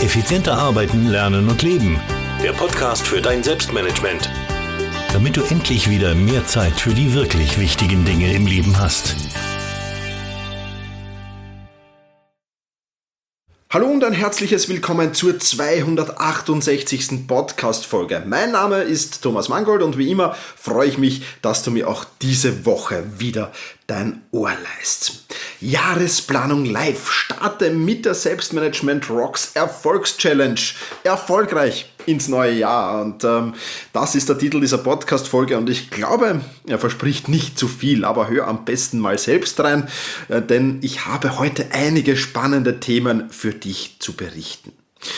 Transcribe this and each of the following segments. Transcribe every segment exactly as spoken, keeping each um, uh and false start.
Effizienter arbeiten, lernen und leben. Der Podcast für dein Selbstmanagement. Damit du endlich wieder mehr Zeit für die wirklich wichtigen Dinge im Leben hast. Hallo und ein herzliches Willkommen zur zweihundertachtundsechzigsten Podcast-Folge. Mein Name ist Thomas Mangold und wie immer freue ich mich, dass du mir auch diese Woche wieder dein Ohr leist. Jahresplanung live. Starte mit der Selbstmanagement Rocks Erfolgschallenge erfolgreich ins neue Jahr. Und ähm, das ist der Titel dieser Podcast-Folge und ich glaube, er verspricht nicht zu viel, aber hör am besten mal selbst rein, äh, denn ich habe heute einige spannende Themen für dich zu berichten.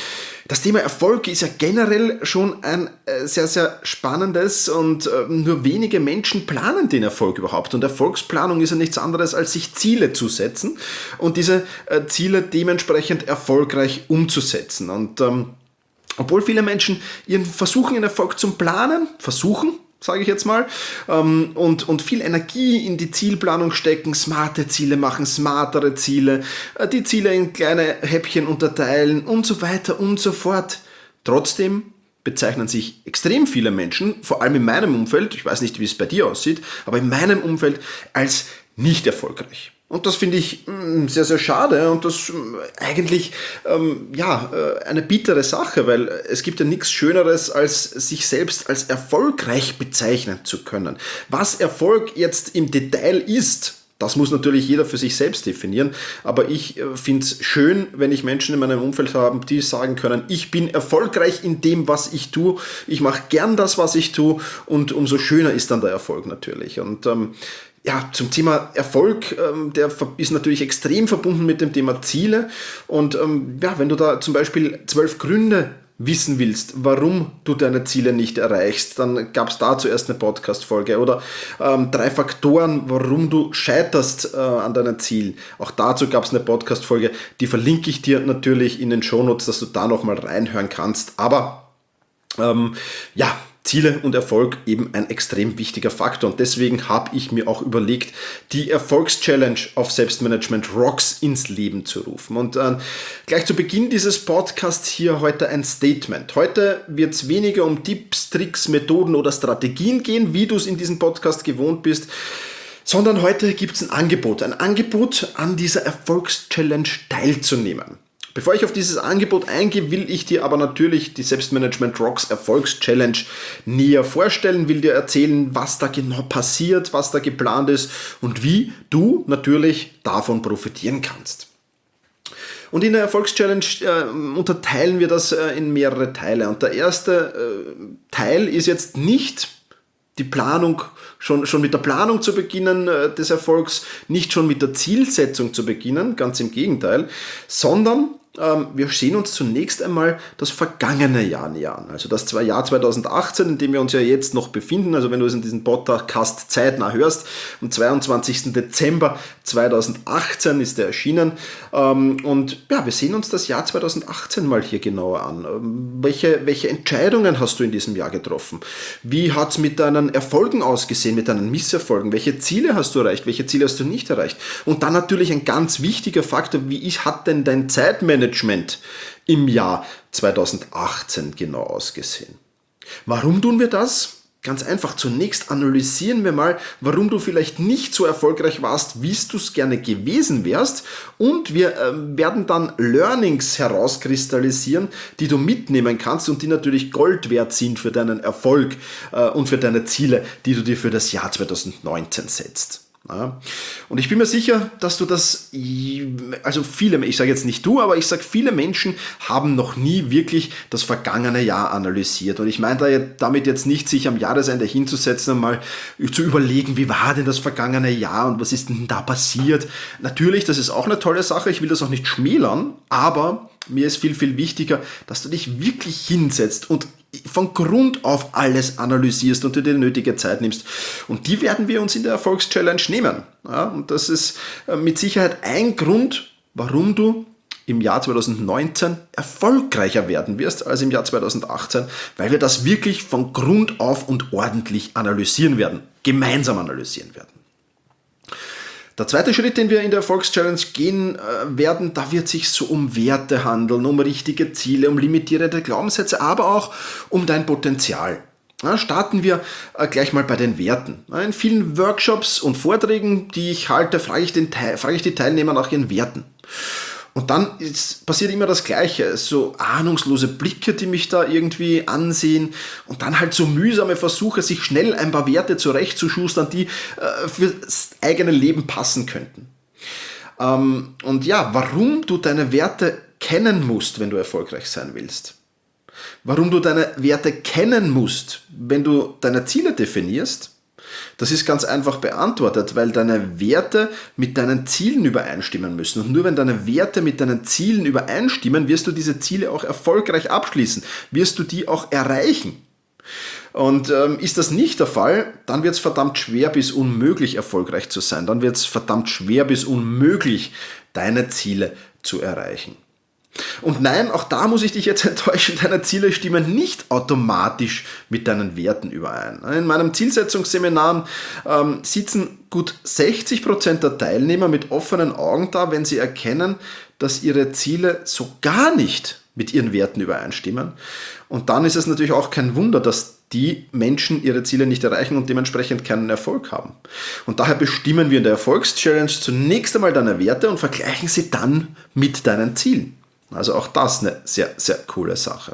Das Thema Erfolg ist ja generell schon ein äh, sehr, sehr spannendes und äh, nur wenige Menschen planen den Erfolg überhaupt. Und Erfolgsplanung ist ja nichts anderes, als sich Ziele zu setzen und diese äh, Ziele dementsprechend erfolgreich umzusetzen. Und ähm, obwohl viele Menschen ihren versuchen, ihren Erfolg zu planen, versuchen, sage ich jetzt mal, ähm, und, und viel Energie in die Zielplanung stecken, smarte Ziele machen, smartere Ziele, äh, die Ziele in kleine Häppchen unterteilen und so weiter und so fort. Trotzdem bezeichnen sich extrem viele Menschen, vor allem in meinem Umfeld, ich weiß nicht, wie es bei dir aussieht, aber in meinem Umfeld als nicht erfolgreich. Und das finde ich mh, sehr, sehr schade und das mh, eigentlich ähm, ja, äh, eine bittere Sache, weil es gibt ja nichts Schöneres, als sich selbst als erfolgreich bezeichnen zu können. Was Erfolg jetzt im Detail ist, das muss natürlich jeder für sich selbst definieren, aber ich äh, finde es schön, wenn ich Menschen in meinem Umfeld habe, die sagen können, ich bin erfolgreich in dem, was ich tue, ich mache gern das, was ich tue und umso schöner ist dann der Erfolg natürlich. Und ähm, Ja, zum Thema Erfolg, ähm, der ist natürlich extrem verbunden mit dem Thema Ziele und ähm, ja, wenn du da zum Beispiel zwölf Gründe wissen willst, warum du deine Ziele nicht erreichst, dann gab es da zuerst eine Podcast-Folge oder ähm, drei Faktoren, warum du scheiterst äh, an deinen Zielen. Auch dazu gab es eine Podcast-Folge, die verlinke ich dir natürlich in den Shownotes, dass du da nochmal reinhören kannst, aber ähm, ja, Ziele und Erfolg eben ein extrem wichtiger Faktor und deswegen habe ich mir auch überlegt, die Erfolgschallenge auf Selbstmanagement Rocks ins Leben zu rufen. Und äh, gleich zu Beginn dieses Podcasts hier heute ein Statement. Heute wird es weniger um Tipps, Tricks, Methoden oder Strategien gehen, wie du es in diesem Podcast gewohnt bist, sondern heute gibt es ein Angebot, ein Angebot an dieser Erfolgschallenge teilzunehmen. Bevor ich auf dieses Angebot eingehe, will ich dir aber natürlich die Selbstmanagement Rocks Erfolgschallenge näher vorstellen, will dir erzählen, was da genau passiert, was da geplant ist und wie du natürlich davon profitieren kannst. Und in der Erfolgschallenge äh, unterteilen wir das äh, in mehrere Teile. Und der erste äh, Teil ist jetzt nicht die Planung, schon, schon mit der Planung zu beginnen äh, des Erfolgs, nicht schon mit der Zielsetzung zu beginnen, ganz im Gegenteil, sondern wir sehen uns zunächst einmal das vergangene Jahr näher an. Also das Jahr zweitausendachtzehn, in dem wir uns ja jetzt noch befinden. Also wenn du es in diesem Podcast zeitnah hörst, am zweiundzwanzigsten Dezember zweitausendachtzehn ist der erschienen. Und ja, wir sehen uns das Jahr zweitausendachtzehn mal hier genauer an. Welche, welche Entscheidungen hast du in diesem Jahr getroffen? Wie hat es mit deinen Erfolgen ausgesehen, mit deinen Misserfolgen? Welche Ziele hast du erreicht? Welche Ziele hast du nicht erreicht? Und dann natürlich ein ganz wichtiger Faktor, wie hat denn dein Zeitmanagement im Jahr zweitausendachtzehn genau ausgesehen. Warum tun wir das? Ganz einfach, zunächst analysieren wir mal, warum du vielleicht nicht so erfolgreich warst, wie du es gerne gewesen wärst und wir äh, werden dann Learnings herauskristallisieren, die du mitnehmen kannst und die natürlich Gold wert sind für deinen Erfolg äh, und für deine Ziele, die du dir für das Jahr zweitausendneunzehn setzt. Ja. Und ich bin mir sicher, dass du das, also viele, ich sage jetzt nicht du, aber ich sage viele Menschen haben noch nie wirklich das vergangene Jahr analysiert. Und ich meine da damit jetzt nicht, sich am Jahresende hinzusetzen und mal zu überlegen, wie war denn das vergangene Jahr und was ist denn da passiert. Natürlich, das ist auch eine tolle Sache, ich will das auch nicht schmälern, aber mir ist viel, viel wichtiger, dass du dich wirklich hinsetzt und von Grund auf alles analysierst und dir die nötige Zeit nimmst. Und die werden wir uns in der Erfolgschallenge nehmen. Ja, und das ist mit Sicherheit ein Grund, warum du im Jahr zweitausendneunzehn erfolgreicher werden wirst als im Jahr zweitausendachtzehn, weil wir das wirklich von Grund auf und ordentlich analysieren werden, gemeinsam analysieren werden. Der zweite Schritt, den wir in der Erfolgschallenge gehen äh, werden, da wird sich so um Werte handeln, um richtige Ziele, um limitierende Glaubenssätze, aber auch um dein Potenzial. Ja, starten wir äh, gleich mal bei den Werten. In vielen Workshops und Vorträgen, die ich halte, frage ich, den Teil, frage ich die Teilnehmer nach ihren Werten. Und dann ist, passiert immer das Gleiche, so ahnungslose Blicke, die mich da irgendwie ansehen und dann halt so mühsame Versuche, sich schnell ein paar Werte zurechtzuschustern, die äh, fürs eigene Leben passen könnten. Ähm, und ja, warum du deine Werte kennen musst, wenn du erfolgreich sein willst. Warum du deine Werte kennen musst, wenn du deine Ziele definierst. Das ist ganz einfach beantwortet, weil deine Werte mit deinen Zielen übereinstimmen müssen. Und nur wenn deine Werte mit deinen Zielen übereinstimmen, wirst du diese Ziele auch erfolgreich abschließen, wirst du die auch erreichen. Und ähm, ist das nicht der Fall, dann wird es verdammt schwer bis unmöglich erfolgreich zu sein. Dann wird es verdammt schwer bis unmöglich, deine Ziele zu erreichen. Und nein, auch da muss ich dich jetzt enttäuschen, deine Ziele stimmen nicht automatisch mit deinen Werten überein. In meinem Zielsetzungsseminar ähm, sitzen gut sechzig Prozent der Teilnehmer mit offenen Augen da, wenn sie erkennen, dass ihre Ziele so gar nicht mit ihren Werten übereinstimmen. Und dann ist es natürlich auch kein Wunder, dass die Menschen ihre Ziele nicht erreichen und dementsprechend keinen Erfolg haben. Und daher bestimmen wir in der Erfolgschallenge zunächst einmal deine Werte und vergleichen sie dann mit deinen Zielen. Also auch das eine sehr, sehr coole Sache.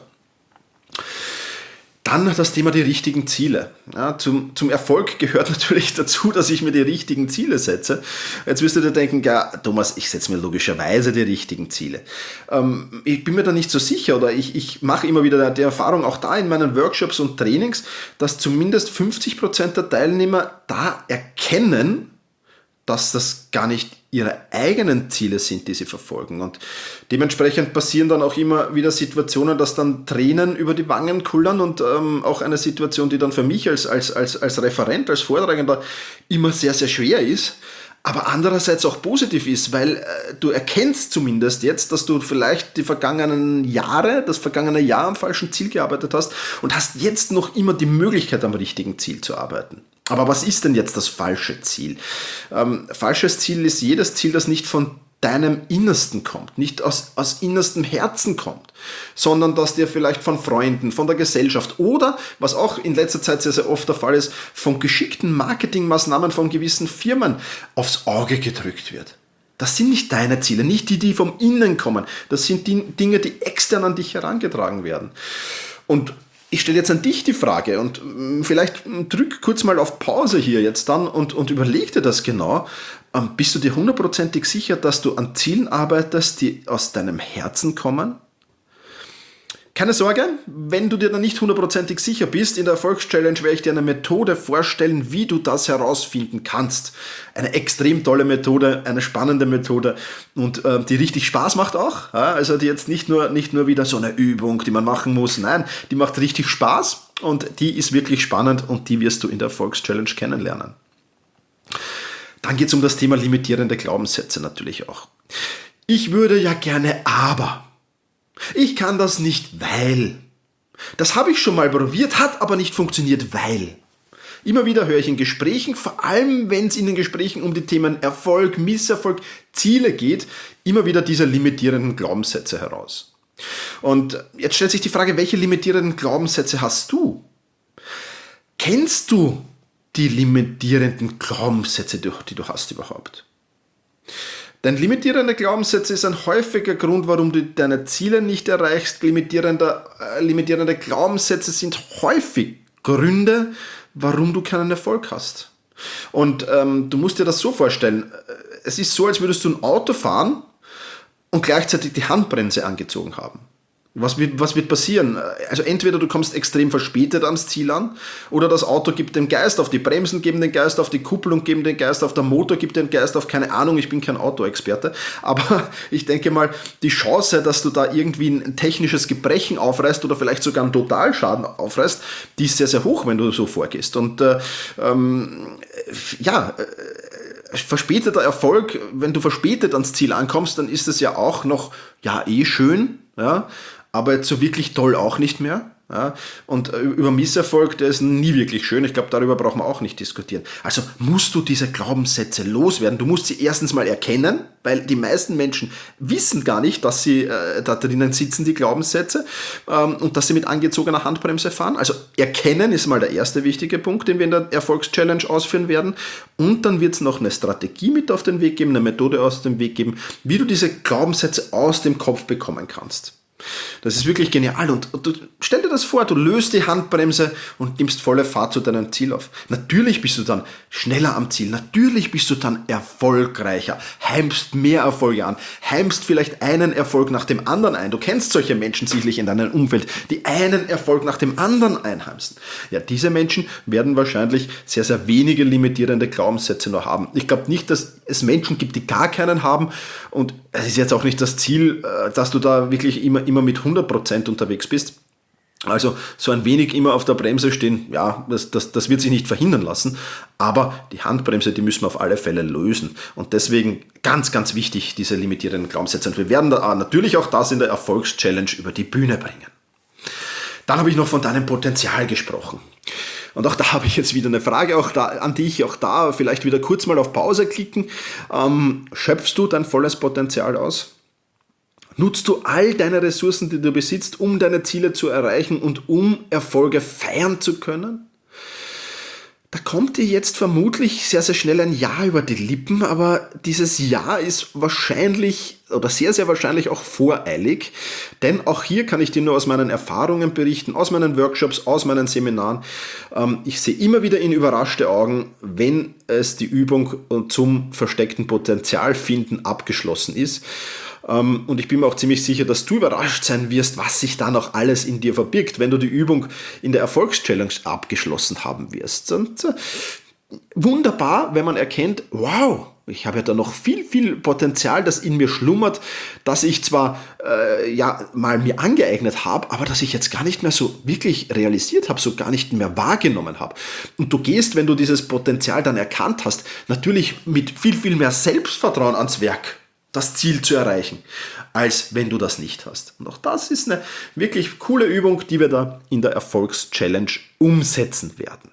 Dann das Thema die richtigen Ziele. Ja, zum, zum Erfolg gehört natürlich dazu, dass ich mir die richtigen Ziele setze. Jetzt wirst du dir denken, ja, Thomas, ich setze mir logischerweise die richtigen Ziele. Ähm, ich bin mir da nicht so sicher oder ich, ich mache immer wieder die Erfahrung, auch da in meinen Workshops und Trainings, dass zumindest fünfzig Prozent der Teilnehmer da erkennen, dass das gar nicht ihre eigenen Ziele sind, die sie verfolgen. Und dementsprechend passieren dann auch immer wieder Situationen, dass dann Tränen über die Wangen kullern und ähm, auch eine Situation, die dann für mich als, als, als, als Referent, als Vortragender immer sehr, sehr schwer ist, aber andererseits auch positiv ist, weil äh, du erkennst zumindest jetzt, dass du vielleicht die vergangenen Jahre, das vergangene Jahr am falschen Ziel gearbeitet hast und hast jetzt noch immer die Möglichkeit, am richtigen Ziel zu arbeiten. Aber was ist denn jetzt das falsche Ziel? Ähm, falsches Ziel ist jedes Ziel, das nicht von deinem Innersten kommt, nicht aus, aus innerstem Herzen kommt, sondern das dir vielleicht von Freunden, von der Gesellschaft oder, was auch in letzter Zeit sehr, sehr oft der Fall ist, von geschickten Marketingmaßnahmen von gewissen Firmen aufs Auge gedrückt wird. Das sind nicht deine Ziele, nicht die, die vom Innen kommen. Das sind die Dinge, die extern an dich herangetragen werden. Und ich stelle jetzt an dich die Frage und vielleicht drück kurz mal auf Pause hier jetzt dann und, und überleg dir das genau. Bist du dir hundertprozentig sicher, dass du an Zielen arbeitest, die aus deinem Herzen kommen? Keine Sorge, wenn du dir da nicht hundertprozentig sicher bist, in der Erfolgschallenge werde ich dir eine Methode vorstellen, wie du das herausfinden kannst. Eine extrem tolle Methode, eine spannende Methode und äh, die richtig Spaß macht auch. Ja? Also die jetzt nicht nur, nicht nur wieder so eine Übung, die man machen muss, nein, die macht richtig Spaß und die ist wirklich spannend und die wirst du in der Erfolgschallenge kennenlernen. Dann geht es um das Thema limitierende Glaubenssätze natürlich auch. Ich würde ja gerne, aber... Ich kann das nicht, weil. Das habe ich schon mal probiert, hat aber nicht funktioniert, weil. Immer wieder höre ich in Gesprächen, vor allem wenn es in den Gesprächen um die Themen Erfolg, Misserfolg, Ziele geht, immer wieder diese limitierenden Glaubenssätze heraus. Und jetzt stellt sich die Frage, welche limitierenden Glaubenssätze hast du? Kennst du die limitierenden Glaubenssätze, die du hast überhaupt? Denn limitierende Glaubenssätze ist ein häufiger Grund, warum du deine Ziele nicht erreichst. Limitierende, äh, limitierende Glaubenssätze sind häufig Gründe, warum du keinen Erfolg hast. Und ähm, du musst dir das so vorstellen, es ist so, als würdest du ein Auto fahren und gleichzeitig die Handbremse angezogen haben. Was wird, was wird passieren? Also entweder du kommst extrem verspätet ans Ziel an oder das Auto gibt den Geist auf, die Bremsen geben den Geist auf, die Kupplung geben den Geist auf, der Motor gibt den Geist auf, keine Ahnung, ich bin kein Autoexperte, aber ich denke mal, die Chance, dass du da irgendwie ein technisches Gebrechen aufreißt oder vielleicht sogar einen Totalschaden aufreißt, die ist sehr, sehr hoch, wenn du so vorgehst. Und äh, ähm, ja, äh, verspäteter Erfolg, wenn du verspätet ans Ziel ankommst, dann ist es ja auch noch, ja, eh schön, ja, aber jetzt so wirklich toll auch nicht mehr. Ja, und über Misserfolg, der ist nie wirklich schön. Ich glaube, darüber brauchen wir auch nicht diskutieren. Also musst du diese Glaubenssätze loswerden. Du musst sie erstens mal erkennen, weil die meisten Menschen wissen gar nicht, dass sie äh, da drinnen sitzen, die Glaubenssätze, ähm, und dass sie mit angezogener Handbremse fahren. Also erkennen ist mal der erste wichtige Punkt, den wir in der Erfolgschallenge ausführen werden. Und dann wird es noch eine Strategie mit auf den Weg geben, eine Methode aus dem Weg geben, wie du diese Glaubenssätze aus dem Kopf bekommen kannst. Das ist wirklich genial und du, stell dir das vor, du löst die Handbremse und nimmst volle Fahrt zu deinem Ziel auf. Natürlich bist du dann schneller am Ziel, natürlich bist du dann erfolgreicher, heimst mehr Erfolge an, heimst vielleicht einen Erfolg nach dem anderen ein. Du kennst solche Menschen sicherlich in deinem Umfeld, die einen Erfolg nach dem anderen einheimsen. Ja, diese Menschen werden wahrscheinlich sehr, sehr wenige limitierende Glaubenssätze noch haben. Ich glaube nicht, dass es Menschen gibt, die gar keinen haben und es ist jetzt auch nicht das Ziel, dass du da wirklich immer, immer mit hundert Prozent unterwegs bist. Also so ein wenig immer auf der Bremse stehen, ja, das, das, das wird sich nicht verhindern lassen, aber die Handbremse, die müssen wir auf alle Fälle lösen und deswegen ganz, ganz wichtig, diese limitierenden Glaubenssätze. Und wir werden da natürlich auch das in der Erfolgschallenge über die Bühne bringen. Dann habe ich noch von deinem Potenzial gesprochen. Und auch da habe ich jetzt wieder eine Frage auch da, an dich, auch da vielleicht wieder kurz mal auf Pause klicken. Ähm, schöpfst du dein volles Potenzial aus? Nutzt du all deine Ressourcen, die du besitzt, um deine Ziele zu erreichen und um Erfolge feiern zu können? Da kommt dir jetzt vermutlich sehr, sehr schnell ein Ja über die Lippen, aber dieses Ja ist wahrscheinlich oder sehr, sehr wahrscheinlich auch voreilig, denn auch hier kann ich dir nur aus meinen Erfahrungen berichten, aus meinen Workshops, aus meinen Seminaren. Ich sehe immer wieder in überraschte Augen, wenn es die Übung zum versteckten Potenzial finden abgeschlossen ist. Und ich bin mir auch ziemlich sicher, dass du überrascht sein wirst, was sich da noch alles in dir verbirgt, wenn du die Übung in der Erfolgschallenge abgeschlossen haben wirst. Und wunderbar, wenn man erkennt, wow, ich habe ja da noch viel, viel Potenzial, das in mir schlummert, das ich zwar äh, ja mal mir angeeignet habe, aber das ich jetzt gar nicht mehr so wirklich realisiert habe, so gar nicht mehr wahrgenommen habe. Und du gehst, wenn du dieses Potenzial dann erkannt hast, natürlich mit viel, viel mehr Selbstvertrauen ans Werk, das Ziel zu erreichen, als wenn du das nicht hast. Und auch das ist eine wirklich coole Übung, die wir da in der Erfolgschallenge umsetzen werden.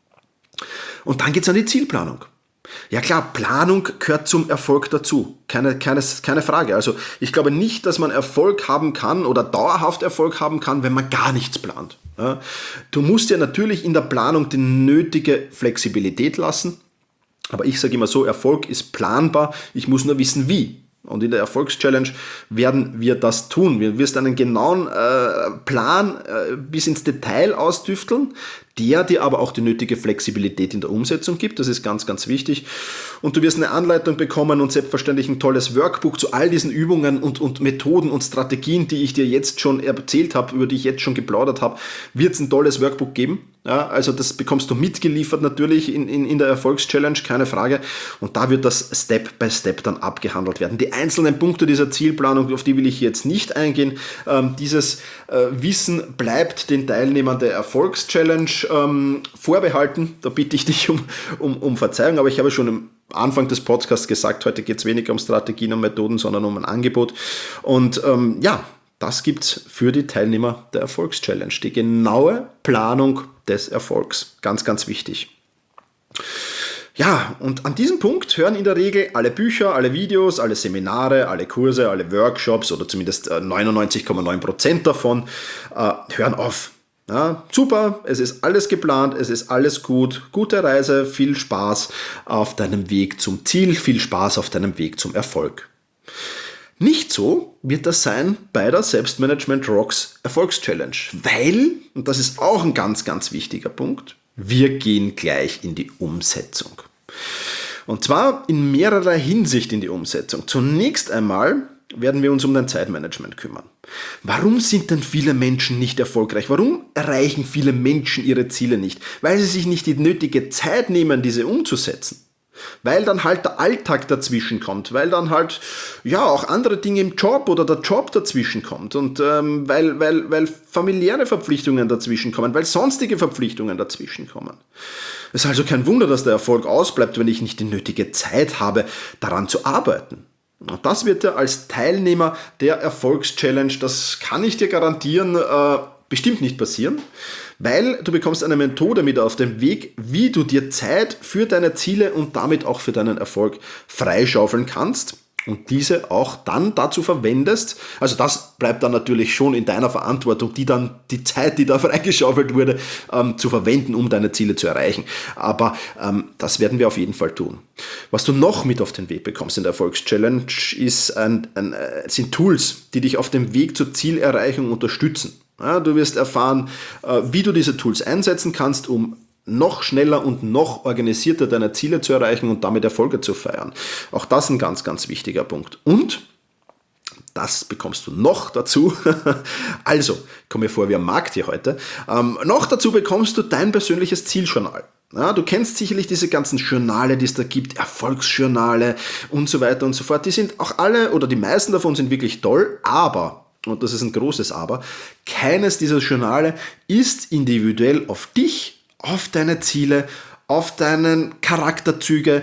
Und dann geht es an die Zielplanung. Ja klar, Planung gehört zum Erfolg dazu, keine, keine, keine Frage. Also ich glaube nicht, dass man Erfolg haben kann oder dauerhaft Erfolg haben kann, wenn man gar nichts plant. Ja, du musst ja natürlich in der Planung die nötige Flexibilität lassen, aber ich sage immer so, Erfolg ist planbar, ich muss nur wissen wie. Und in der Erfolgschallenge werden wir das tun. Wir wirst einen genauen äh, Plan äh, bis ins Detail ausdüfteln, der dir aber auch die nötige Flexibilität in der Umsetzung gibt. Das ist ganz, ganz wichtig. Und du wirst eine Anleitung bekommen und selbstverständlich ein tolles Workbook zu all diesen Übungen und, und Methoden und Strategien, die ich dir jetzt schon erzählt habe, über die ich jetzt schon geplaudert habe, wird es ein tolles Workbook geben. Ja, also das bekommst du mitgeliefert natürlich in, in, in der Erfolgschallenge, keine Frage. Und da wird das Step by Step dann abgehandelt werden. Die einzelnen Punkte dieser Zielplanung, auf die will ich jetzt nicht eingehen. Ähm, dieses äh, Wissen bleibt den Teilnehmern der Erfolgschallenge ähm, vorbehalten. Da bitte ich dich um, um, um Verzeihung, aber ich habe schon am Anfang des Podcasts gesagt, heute geht es weniger um Strategien und Methoden, sondern um ein Angebot. Und ähm, ja, das gibt es für die Teilnehmer der Erfolgschallenge. Die genaue Planung des Erfolgs. Ganz, ganz wichtig. Ja, und an diesem Punkt hören in der Regel alle Bücher, alle Videos, alle Seminare, alle Kurse, alle Workshops oder zumindest neunundneunzig Komma neun Prozent davon äh, hören auf. Ja, super, es ist alles geplant, es ist alles gut, gute Reise, viel Spaß auf deinem Weg zum Ziel, viel Spaß auf deinem Weg zum Erfolg. Nicht so wird das sein bei der Selbstmanagement Rocks Erfolgschallenge, weil, und das ist auch ein ganz, ganz wichtiger Punkt, wir gehen gleich in die Umsetzung. Und zwar in mehrerer Hinsicht in die Umsetzung. Zunächst einmal werden wir uns um dein Zeitmanagement kümmern. Warum sind denn viele Menschen nicht erfolgreich? Warum erreichen viele Menschen ihre Ziele nicht? Weil sie sich nicht die nötige Zeit nehmen, diese umzusetzen. Weil dann halt der Alltag dazwischen kommt, weil dann halt ja auch andere Dinge im Job oder der Job dazwischen kommt und ähm, weil, weil, weil familiäre Verpflichtungen dazwischen kommen, weil sonstige Verpflichtungen dazwischen kommen. Es ist also kein Wunder, dass der Erfolg ausbleibt, wenn ich nicht die nötige Zeit habe, daran zu arbeiten. Und das wird dir als Teilnehmer der Erfolgschallenge, das kann ich dir garantieren, äh, bestimmt nicht passieren, weil du bekommst eine Methode mit auf dem Weg, wie du dir Zeit für deine Ziele und damit auch für deinen Erfolg freischaufeln kannst und diese auch dann dazu verwendest, also das bleibt dann natürlich schon in deiner Verantwortung, die dann die Zeit, die da freigeschaufelt wurde, ähm, zu verwenden, um deine Ziele zu erreichen. Aber ähm, das werden wir auf jeden Fall tun. Was du noch mit auf den Weg bekommst in der Erfolgschallenge, ist ein, ein, äh, sind Tools, die dich auf dem Weg zur Zielerreichung unterstützen. Ja, du wirst erfahren, äh, wie du diese Tools einsetzen kannst, um noch schneller und noch organisierter deine Ziele zu erreichen und damit Erfolge zu feiern. Auch das ein ganz, ganz wichtiger Punkt. Und das bekommst du noch dazu. Also, komm mir vor wie am Markt hier heute. Ähm, noch dazu bekommst du dein persönliches Zieljournal. Ja, du kennst sicherlich diese ganzen Journale, die es da gibt, Erfolgsjournale und so weiter und so fort. Die sind auch alle, oder die meisten davon sind wirklich toll, aber, und das ist ein großes Aber, keines dieser Journale ist individuell auf dich, auf deine Ziele, auf deinen Charakterzüge,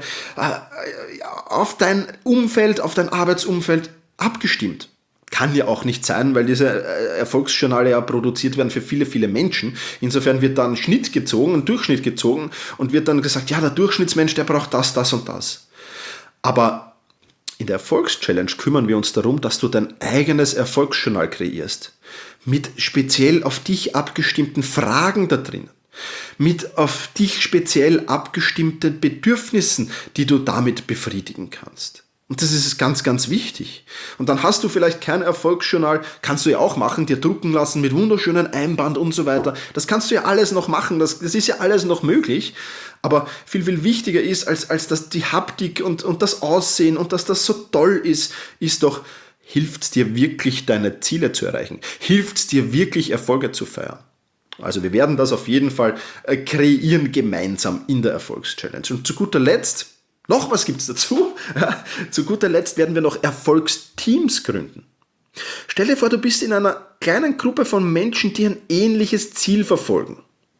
auf dein Umfeld, auf dein Arbeitsumfeld abgestimmt. Kann ja auch nicht sein, weil diese Erfolgsjournale ja produziert werden für viele, viele Menschen. Insofern wird dann ein Schnitt gezogen, ein Durchschnitt gezogen und wird dann gesagt, ja, der Durchschnittsmensch, der braucht das, das und das. Aber in der Erfolgschallenge kümmern wir uns darum, dass du dein eigenes Erfolgsjournal kreierst. Mit speziell auf dich abgestimmten Fragen da drin. Mit auf dich speziell abgestimmten Bedürfnissen, die du damit befriedigen kannst. Und das ist ganz, ganz wichtig. Und dann hast du vielleicht kein Erfolgsjournal, kannst du ja auch machen, dir drucken lassen mit wunderschönen Einband und so weiter. Das kannst du ja alles noch machen, das, das ist ja alles noch möglich. Aber viel, viel wichtiger ist, als, als dass die Haptik und, und das Aussehen und dass das so toll ist, ist doch, hilft es dir wirklich, deine Ziele zu erreichen? Hilft es dir wirklich, Erfolge zu feiern? Also wir werden das auf jeden Fall kreieren gemeinsam in der Erfolgschallenge. Und zu guter Letzt, noch was gibt es dazu, zu guter Letzt werden wir noch Erfolgsteams gründen. Stell dir vor, du bist in einer kleinen Gruppe von Menschen, die ein ähnliches Ziel verfolgen.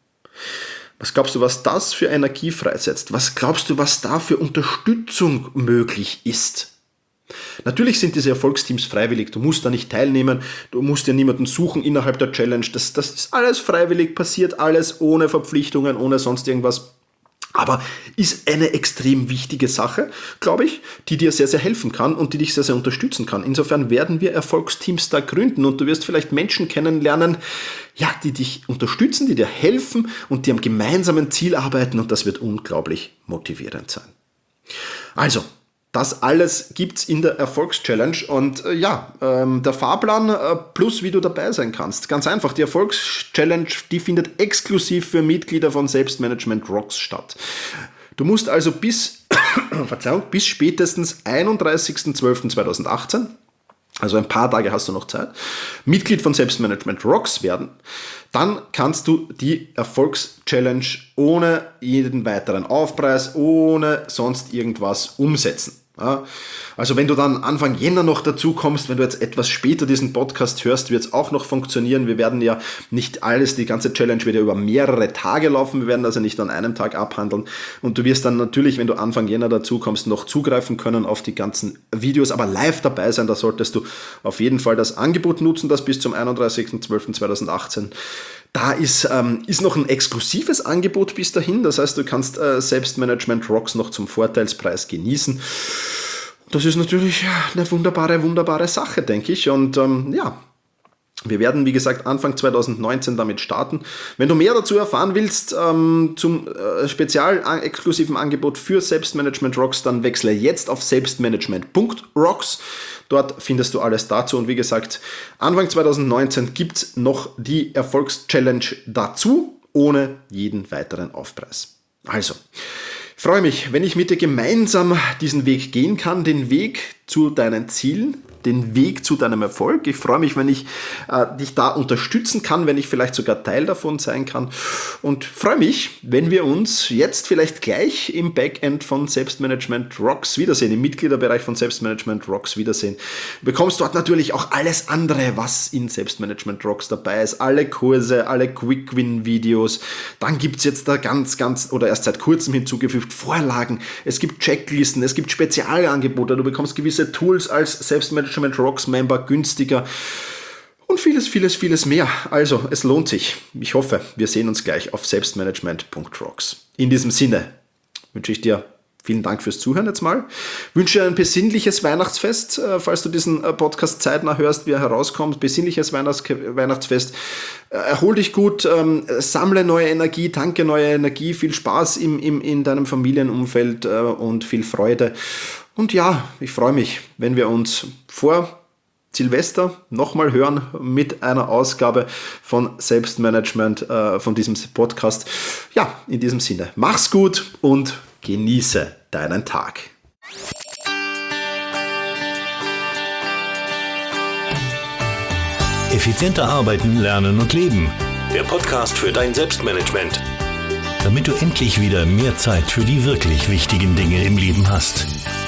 Was glaubst du, was das für Energie freisetzt? Was glaubst du, was da für Unterstützung möglich ist? Natürlich sind diese Erfolgsteams freiwillig, du musst da nicht teilnehmen, du musst ja niemanden suchen innerhalb der Challenge, das, das ist alles freiwillig, passiert alles ohne Verpflichtungen, ohne sonst irgendwas, aber ist eine extrem wichtige Sache, glaube ich, die dir sehr, sehr helfen kann und die dich sehr, sehr unterstützen kann. Insofern werden wir Erfolgsteams da gründen und du wirst vielleicht Menschen kennenlernen, ja, die dich unterstützen, die dir helfen und die am gemeinsamen Ziel arbeiten und das wird unglaublich motivierend sein. Also, das alles gibt's in der Erfolgschallenge und äh, ja, ähm, der Fahrplan äh, plus wie du dabei sein kannst. Ganz einfach, die Erfolgschallenge, die findet exklusiv für Mitglieder von Selbstmanagement Rocks statt. Du musst also bis, Verzeihung, bis spätestens einunddreißigsten zwölften zweitausendachtzehn, also ein paar Tage hast du noch Zeit, Mitglied von Selbstmanagement Rocks werden. Dann kannst du die Erfolgschallenge ohne jeden weiteren Aufpreis, ohne sonst irgendwas umsetzen. Ja, also wenn du dann Anfang Jänner noch dazu kommst, wenn du jetzt etwas später diesen Podcast hörst, wird es auch noch funktionieren. Wir werden ja nicht alles, die ganze Challenge wird ja über mehrere Tage laufen. Wir werden also nicht an einem Tag abhandeln. Und du wirst dann natürlich, wenn du Anfang Jänner dazu kommst, noch zugreifen können auf die ganzen Videos, aber live dabei sein. Da solltest du auf jeden Fall das Angebot nutzen, das bis zum einunddreißigsten zwölften zweitausendachtzehn Da ist, ähm, ist noch ein exklusives Angebot bis dahin. Das heißt, du kannst äh, Selbstmanagement Rocks noch zum Vorteilspreis genießen. Das ist natürlich eine wunderbare, wunderbare Sache, denke ich. Und ähm, ja, wir werden, wie gesagt, Anfang zweitausendneunzehn damit starten. Wenn du mehr dazu erfahren willst, ähm, zum äh, spezial-exklusiven Angebot für Selbstmanagement Rocks, dann wechsle jetzt auf selbstmanagement punkt rocks. Dort findest du alles dazu. Und wie gesagt, Anfang zweitausendneunzehn gibt es noch die Erfolgschallenge dazu, ohne jeden weiteren Aufpreis. Also, ich freue mich, wenn ich mit dir gemeinsam diesen Weg gehen kann, den Weg zu deinen Zielen, den Weg zu deinem Erfolg. Ich freue mich, wenn ich äh, dich da unterstützen kann, wenn ich vielleicht sogar Teil davon sein kann und freue mich, wenn wir uns jetzt vielleicht gleich im Backend von Selbstmanagement Rocks wiedersehen, im Mitgliederbereich von Selbstmanagement Rocks wiedersehen. Du bekommst dort natürlich auch alles andere, was in Selbstmanagement Rocks dabei ist, alle Kurse, alle Quick-Win-Videos, dann gibt es jetzt da ganz, ganz, oder erst seit kurzem hinzugefügt, Vorlagen, es gibt Checklisten, es gibt Spezialangebote, du bekommst gewisse Tools als Selbstmanagement Rocks Member günstiger und vieles, vieles, vieles mehr. Also, es lohnt sich. Ich hoffe, wir sehen uns gleich auf selbstmanagement punkt rocks. In diesem Sinne wünsche ich dir vielen Dank fürs Zuhören jetzt mal. Wünsche dir ein besinnliches Weihnachtsfest, falls du diesen Podcast zeitnah hörst, wie er herauskommt. Besinnliches Weihnachts- Weihnachtsfest. Erhol dich gut, ähm, sammle neue Energie, tanke neue Energie, viel Spaß im, im, in deinem Familienumfeld äh, und viel Freude. Und ja, ich freue mich, wenn wir uns vor Silvester nochmal hören mit einer Ausgabe von Selbstmanagement, äh, von diesem Podcast. Ja, in diesem Sinne, mach's gut und genieße deinen Tag. Effizienter arbeiten, lernen und leben. Der Podcast für dein Selbstmanagement. Damit du endlich wieder mehr Zeit für die wirklich wichtigen Dinge im Leben hast.